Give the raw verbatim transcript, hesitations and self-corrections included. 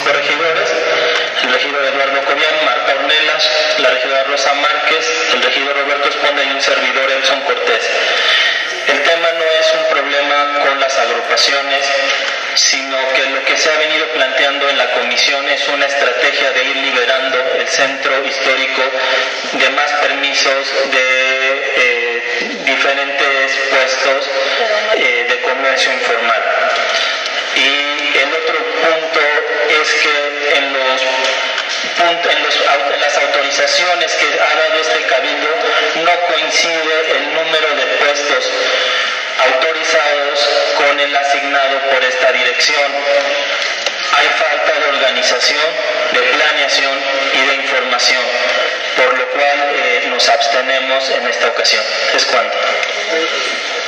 corregidores, el regidor Eduardo Cobian, Marta Ornelas, la regidora Rosa Márquez, el regidor Roberto Esponda y un servidor Edson Cortés. El tema no es un problema con las agrupaciones, sino que lo que se ha venido planteando en la comisión es una estrategia de ir liberando el centro histórico de más permisos de eh, diferentes puestos eh, de comercio informal. Y el otro punto es que en, los, en, los, en las autorizaciones que ha dado este cabildo no coincide el número de puestos autorizados con el asignado por esta dirección. Hay falta de organización, de planeación y de información, por lo cual eh, nos abstenemos en esta ocasión. Es cuanto.